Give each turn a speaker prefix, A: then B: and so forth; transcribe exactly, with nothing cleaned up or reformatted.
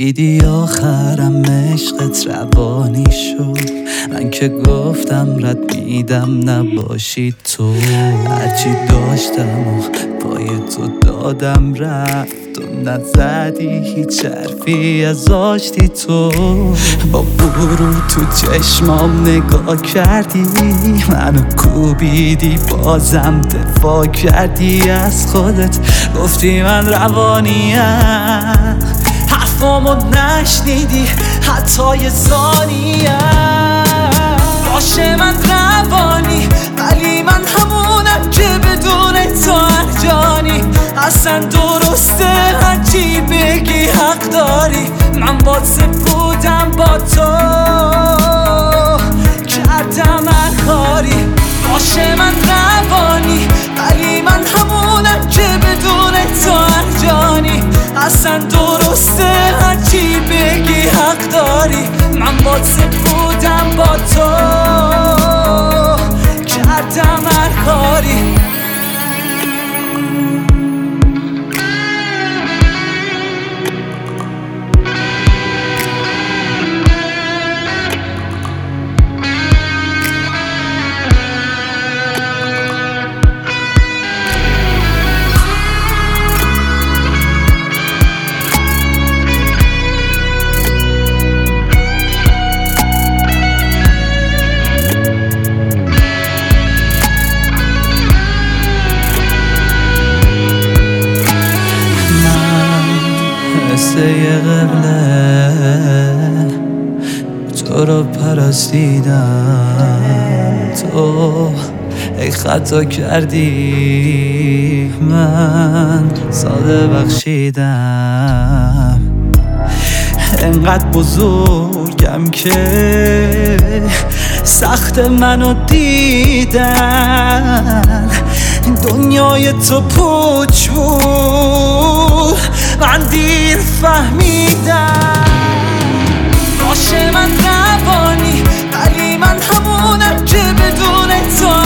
A: دیدی آخرم عشقت روانی شد، من که گفتم رد میدم نباشی تو. هرچی داشتم و پای تو دادم رفت، تو نزدی هیچ حرفی از آشتی تو. با برو تو چشمام نگاه کردی، منو کوبیدی بازم دفاع کردی از خودت، گفتی من روانیم، حرفامو نشنیدی حتی یه ثانیه. باشه من روانی ولی من همونم که بدون تو ارجانی. اصلا درسته هرچی بگی حق داری، من بات سپودم با تو کردم هر کاری. باشه من روانی ولی من همونم که بدون تو ارجانی. اصلا درسته هرچی بگی حق داری، من بات سپودم با تو کردم هر کاری. قصه قبله تو رو پرستیدم، تو ای خطا کردی من ساده بخشیدم. انقدر بزرگم که سخت منو دیدن، دنیای تو پوچ بود من دیر فهمیدم. باشه من روانی ولی من همونم که بدون تو